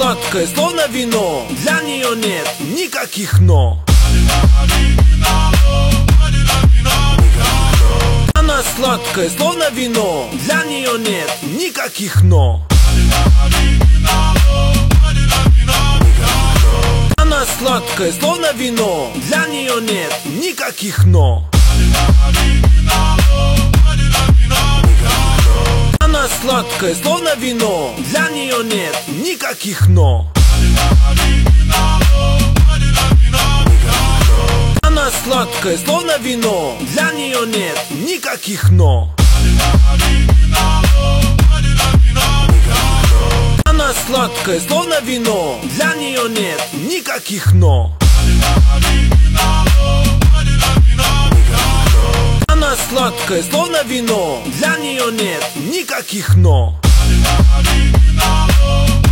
сладкая, словно вино. Для нее нет никаких «но». Она сладкая, словно вино. Для нее нет никаких «но». Она сладкая, словно вино. Для нее нет никаких «но». Она сладкая, словно вино. Для нее нет никаких «но». Она сладкая, словно вино. Для нее нет никаких «но». Она сладкая, словно вино. Для нее нет никаких «но». Она сладкая, словно вино. Для нее нет никаких «но».